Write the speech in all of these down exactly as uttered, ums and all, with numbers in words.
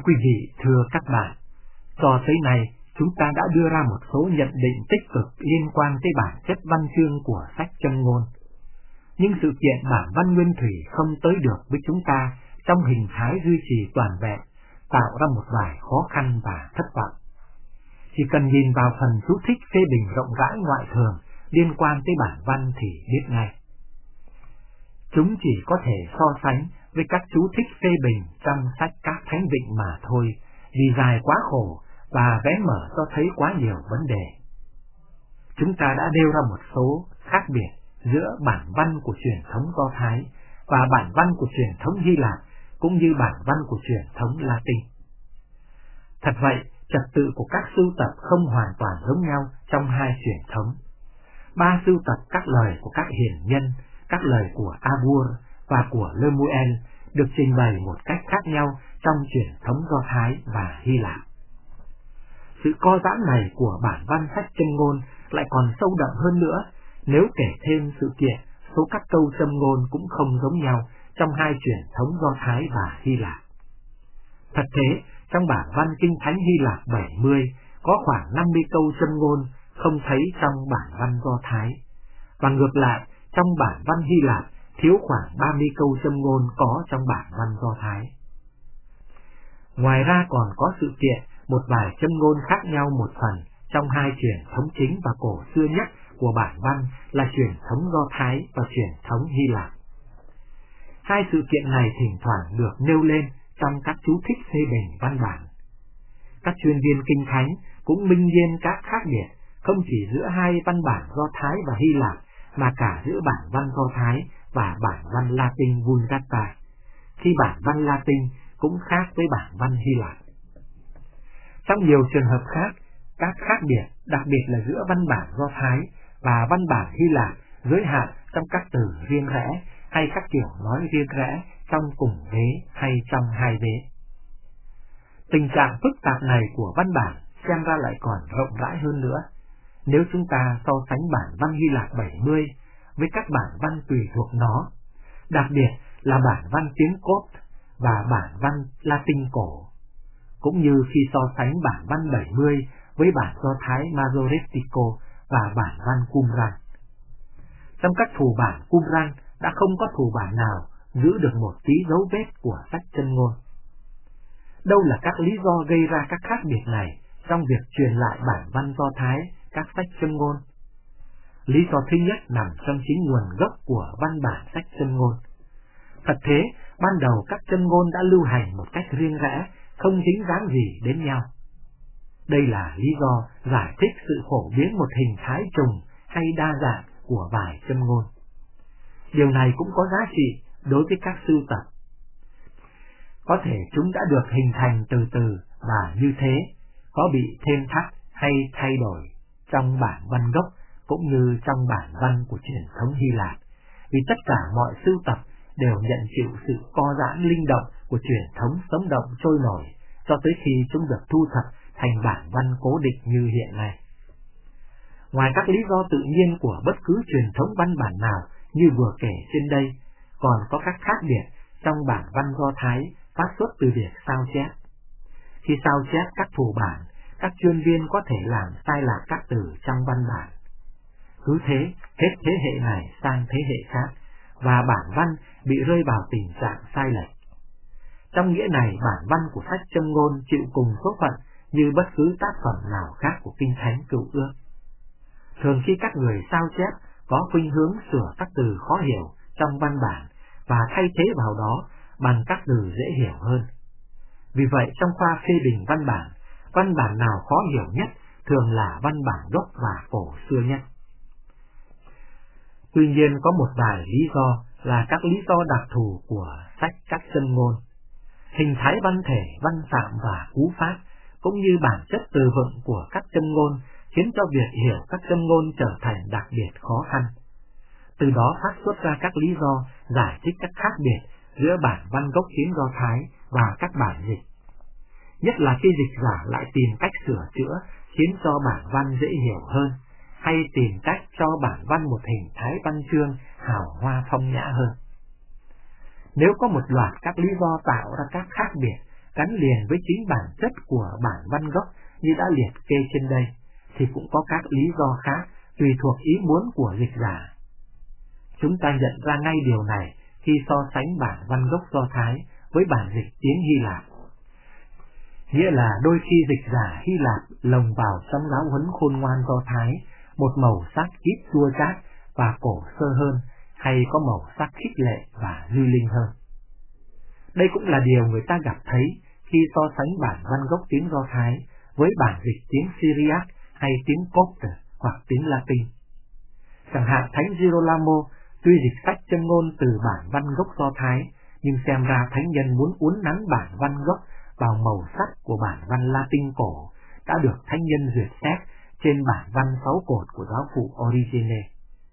quý vị, thưa các bạn, cho tới nay chúng ta đã đưa ra một số nhận định tích cực liên quan tới bản chất văn chương của sách Châm ngôn. Nhưng sự kiện bản văn nguyên thủy không tới được với chúng ta trong hình thái duy trì toàn vẹn, tạo ra một vài khó khăn và thất vọng. Chỉ cần nhìn vào phần chú thích phê bình rộng rãi ngoại thường liên quan tới bản văn thì biết ngay. Chúng chỉ có thể so sánh với các chú thích phê bình trong sách các thánh vịnh mà thôi, vì dài quá khổ và vẽ mở cho thấy quá nhiều vấn đề. Chúng ta đã nêu ra một số khác biệt giữa bản văn của truyền thống Do Thái và bản văn của truyền thống Hy Lạp, cũng như bản văn của truyền thống Latin. Thật vậy, trật tự của các sưu tập không hoàn toàn giống nhau trong hai truyền thống. Ba sưu tập các lời của các hiền nhân, các lời của Abur và của Lemuel được trình bày một cách khác nhau trong truyền thống Do Thái và Hy Lạp. Sự co giãn này của bản văn sách Châm ngôn lại còn sâu đậm hơn nữa nếu kể thêm sự kiện số các câu châm ngôn cũng không giống nhau trong hai truyền thống Do Thái và Hy Lạp. Thật thế, trong bản văn Kinh Thánh Hy Lạp bảy mươi có khoảng năm mươi câu châm ngôn không thấy trong bản văn Do Thái, và ngược lại, trong bản văn Hy Lạp thiếu khoảng ba mươi câu châm ngôn có trong bản văn Do Thái. Ngoài ra còn có sự kiện một vài châm ngôn khác nhau một phần trong hai truyền thống chính và cổ xưa nhất của bản văn là truyền thống Do Thái và truyền thống Hy Lạp. Hai sự kiện này thỉnh thoảng được nêu lên trong các chú thích phê bình văn bản. Các chuyên viên Kinh Thánh cũng minh nhiên các khác biệt không chỉ giữa hai văn bản Do Thái và Hy Lạp, mà cả giữa bản văn Do Thái và bản văn Latin Vulgata, khi bản văn Latin cũng khác với bản văn Hy Lạp. Trong nhiều trường hợp khác, các khác biệt, đặc biệt là giữa văn bản Do Thái và văn bản Hy Lạp, giới hạn trong các từ riêng rẽ hay các kiểu nói riêng rẽ trong cùng vế hay trong hai vế. Tình trạng phức tạp này của văn bản xem ra lại còn rộng rãi hơn nữa nếu chúng ta so sánh bản văn Hy Lạp bảy mươi với các bản văn tùy thuộc nó, đặc biệt là bản văn tiếng Cốt và bản văn Latin cổ, cũng như khi so sánh bản văn bảy mươi với bản Do Thái Masoretico và bản văn Qumran. Trong các thủ bản Qumran đã không có thủ bản nào giữ được một tí dấu vết của sách Châm ngôn. Đâu là các lý do gây ra các khác biệt này trong việc truyền lại bản văn Do Thái các sách Châm ngôn? Lý do thứ nhất nằm trong chính nguồn gốc của văn bản sách Châm ngôn. Thật thế, ban đầu các châm ngôn đã lưu hành một cách riêng rẽ, không dính dáng gì đến nhau. Đây là lý do giải thích sự phổ biến một hình thái trùng hay đa dạng của vài châm ngôn. Điều này cũng có giá trị đối với các sưu tập. Có thể chúng đã được hình thành từ từ và như thế, có bị thêm thắt hay thay đổi trong bản văn gốc cũng như trong bản văn của truyền thống Hy Lạp, vì tất cả mọi sưu tập đều nhận chịu sự co giãn linh động của truyền thống sống động trôi nổi cho tới khi chúng được thu thập thành bản văn cố định như hiện nay. Ngoài các lý do tự nhiên của bất cứ truyền thống văn bản nào như vừa kể trên đây, còn có các khác biệt trong bản văn Do Thái phát xuất từ việc sao chép. Khi sao chép các thủ bản, các chuyên viên có thể làm sai lạc các từ trong văn bản. Cứ thế, hết thế hệ này sang thế hệ khác, và bản văn bị rơi vào tình trạng sai lệch. Trong nghĩa này, bản văn của sách Châm ngôn chịu cùng số phận như bất cứ tác phẩm nào khác của Kinh Thánh Cựu Ước. Thường khi các người sao chép có khuynh hướng sửa các từ khó hiểu trong văn bản và thay thế vào đó bằng các từ dễ hiểu hơn. Vì vậy, trong khoa phê bình văn bản, văn bản nào khó hiểu nhất thường là văn bản gốc và cổ xưa nhất. Tuy nhiên, có một vài lý do là các lý do đặc thù của sách các châm ngôn. Hình thái văn thể, văn phạm và cú pháp, cũng như bản chất từ vựng của các châm ngôn khiến cho việc hiểu các châm ngôn trở thành đặc biệt khó khăn. Từ đó phát xuất ra các lý do giải thích các khác biệt giữa bản văn gốc tiếng Do Thái và các bản dịch. Nhất là khi dịch giả lại tìm cách sửa chữa khiến cho bản văn dễ hiểu hơn, hay tìm cách cho bản văn một hình thái văn chương hào hoa phong nhã hơn. Nếu có một loạt các lý do tạo ra các khác biệt gắn liền với chính bản chất của bản văn gốc như đã liệt kê trên đây, thì cũng có các lý do khác tùy thuộc ý muốn của dịch giả. Chúng ta nhận ra ngay điều này khi so sánh bản văn gốc Do Thái với bản dịch tiếng Hy Lạp. Nghĩa là đôi khi dịch giả Hy Lạp lồng vào trong giáo huấn khôn ngoan Do Thái một màu sắc ít chua chát và cổ xơ hơn, hay có màu sắc khích lệ và dư linh hơn. Đây cũng là điều người ta gặp thấy khi so sánh bản văn gốc tiếng Do Thái với bản dịch tiếng Syriac hay tiếng Copte hoặc tiếng Latin. Chẳng hạn Thánh Girolamo tuy dịch sách Châm ngôn từ bản văn gốc Do Thái, nhưng xem ra thánh nhân muốn uốn nắn bản văn gốc vào màu sắc của bản văn Latin cổ đã được thánh nhân duyệt xét trên bản văn sáu cột của giáo phụ Origene.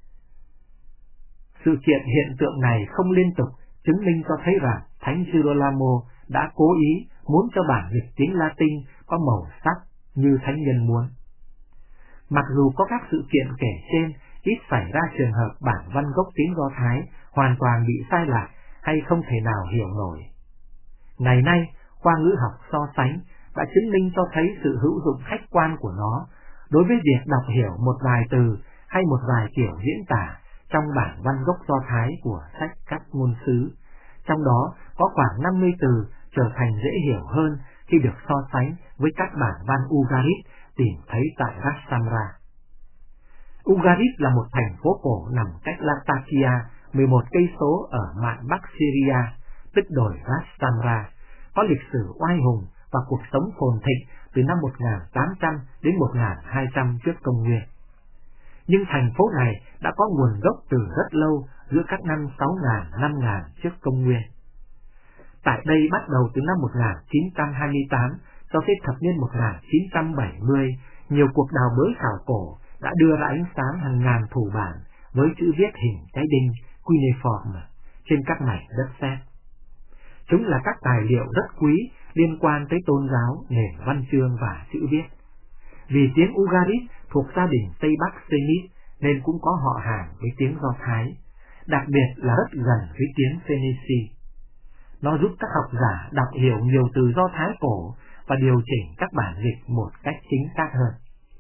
Sự kiện hiện tượng này không liên tục chứng minh cho thấy rằng Thánh Girolamo đã cố ý muốn cho bản dịch tiếng Latin có màu sắc như thánh nhân muốn. Mặc dù có các sự kiện kể trên ít xảy ra trường hợp bản văn gốc tiếng Do Thái hoàn toàn bị sai lạc hay không thể nào hiểu nổi. Ngày nay, khoa ngữ học so sánh đã chứng minh cho thấy sự hữu dụng khách quan của nó đối với việc đọc hiểu một vài từ hay một vài kiểu diễn tả trong bản văn gốc Do Thái của sách các ngôn sứ. Trong đó có khoảng năm mươi từ trở thành dễ hiểu hơn khi được so sánh với các bản văn Ugarit tìm thấy tại Ras Samra. Ugarit là một thành phố cổ nằm cách Latakia mười một cây số ở mạn Bắc Syria, tức đồi Ras Samra, có lịch sử oai hùng và cuộc sống phồn thịnh từ năm một nghìn tám trăm đến một nghìn hai trăm trước công nguyên. Nhưng thành phố này đã có nguồn gốc từ rất lâu, giữa các năm sáu nghìn, năm nghìn trước công nguyên. Tại đây bắt đầu từ năm một nghìn chín trăm hai mươi tám cho tới thập niên một nghìn chín trăm bảy mươi, nhiều cuộc đào bới khảo cổ đã đưa ra ánh sáng hàng ngàn thủ bản với chữ viết hình trái đinh cuneiform trên các mảnh đất sét. Chúng là các tài liệu rất quý liên quan tới tôn giáo, nền văn chương và chữ viết. Vì tiếng Ugarit thuộc gia đình Tây Bắc Semit nên cũng có họ hàng với tiếng Do Thái, đặc biệt là rất gần với tiếng Phoenici. Nó giúp các học giả đọc hiểu nhiều từ Do Thái cổ và điều chỉnh các bản dịch một cách chính xác hơn.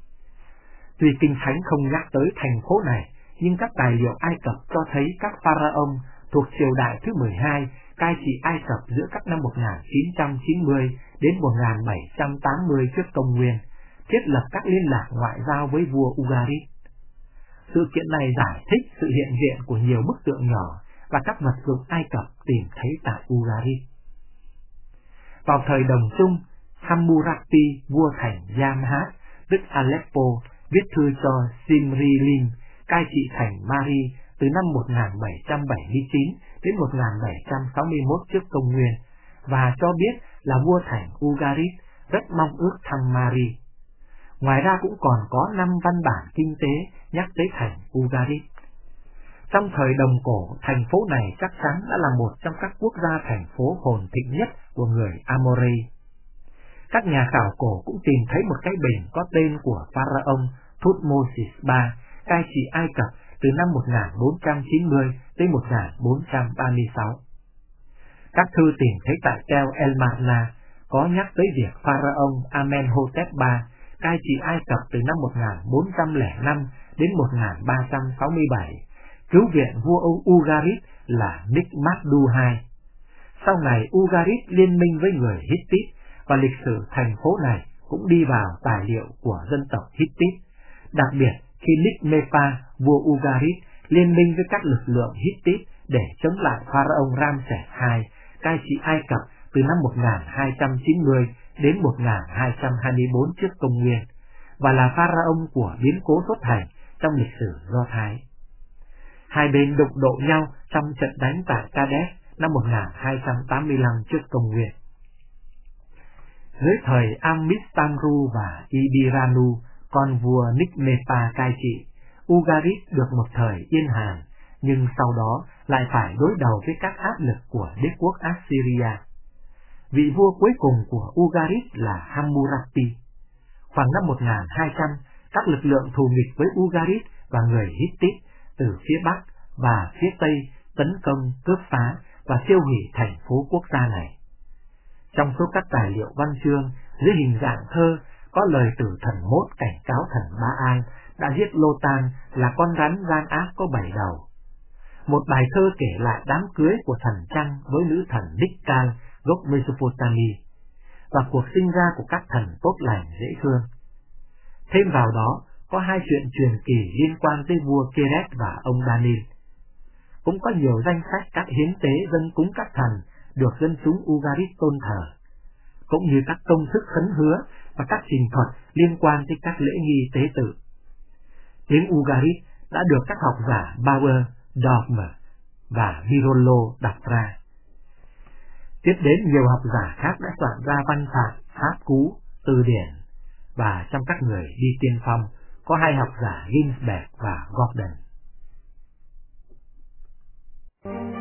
Tuy Kinh Thánh không nhắc tới thành phố này, nhưng các tài liệu Ai Cập cho thấy các pharaoh thuộc triều đại thứ mười hai cai trị Ai Cập giữa các năm một nghìn chín trăm chín mươi đến một nghìn bảy trăm tám mươi trước công nguyên, thiết lập các liên lạc ngoại giao với vua Ugarit. Sự kiện này giải thích sự hiện diện của nhiều bức tượng nhỏ và các vật dụng Ai Cập tìm thấy tại Ugarit. Vào thời Đồng Trung, Hammurapi, vua thành Yamhat, tức Aleppo, viết thư cho Simri-Lim, cai trị thành Mari từ năm một nghìn bảy trăm bảy mươi chín đến một nghìn bảy trăm sáu mươi mốt trước công nguyên, và cho biết là vua thành Ugarit rất mong ước thăm Mari. Ngoài ra cũng còn có năm văn bản kinh tế nhắc tới thành Ugarit. Trong thời Đồng Cổ, thành phố này chắc chắn đã là một trong các quốc gia thành phố phồn thịnh nhất của người Amorei. Các nhà khảo cổ cũng tìm thấy một cái bình có tên của pharaoh Thutmosis đệ tam, cai trị Ai Cập từ năm một nghìn bốn trăm chín mươi tới một nghìn bốn trăm ba mươi sáu. Các thư tìm thấy tại Tel El Marna có nhắc tới việc pharaoh Amenhotep đệ tam cai trị Ai Cập từ năm một nghìn bốn trăm lẻ năm đến một nghìn ba trăm sáu mươi bảy, cứu viện vua Ugarit là Nikmatdu đệ nhị. Sau này Ugarit liên minh với người Hittite và lịch sử thành phố này cũng đi vào tài liệu của dân tộc Hittite, đặc biệt khi Nikmepa, vua Ugarit, liên minh với các lực lượng Hittite để chống lại pharaoh Ramses đệ nhị, cai trị Ai Cập từ năm một nghìn hai trăm chín mươi đến một nghìn hai trăm hai mươi bốn trước công nguyên, và là pharaoh của biến cố xuất hành trong lịch sử Do Thái. Hai bên đụng độ nhau trong trận đánh tại Kadesh năm một nghìn hai trăm tám mươi lăm trước công nguyên. Dưới thời Amistamru và Ibiranu, con vua Nikmepa cai trị, Ugarit được một thời yên hàn, nhưng sau đó lại phải đối đầu với các áp lực của đế quốc Assyria. Vị vua cuối cùng của Ugarit là Hammurapi. Khoảng năm một nghìn hai trăm, các lực lượng thù nghịch với Ugarit và người Hittite từ phía Bắc và phía Tây tấn công, cướp phá và tiêu hủy thành phố quốc gia này. Trong số các tài liệu văn chương dưới hình dạng thơ có lời từ thần Mốt cảnh cáo thần Baal đã giết Lô-tan là con rắn gian ác có bảy đầu. Một bài thơ kể lại đám cưới của thần Trăng với nữ thần Dikal gốc Mesopotamia và cuộc sinh ra của các thần tốt lành dễ thương. Thêm vào đó có hai chuyện truyền kỳ liên quan tới vua Keret và ông Danil. Cũng có nhiều danh sách các hiến tế dâng cúng các thần được dân chúng Ugarit tôn thờ, cũng như các công thức khấn hứa và các trình thuật liên quan tới các lễ nghi tế tự. Tiếng Ugarit đã được các học giả Bauer, Dogmer và Virolo đặt ra. Tiếp đến nhiều học giả khác đã soạn ra văn phạm, pháp cú, từ điển, và trong các người đi tiên phong có hai học giả Ginsberg và Gordon.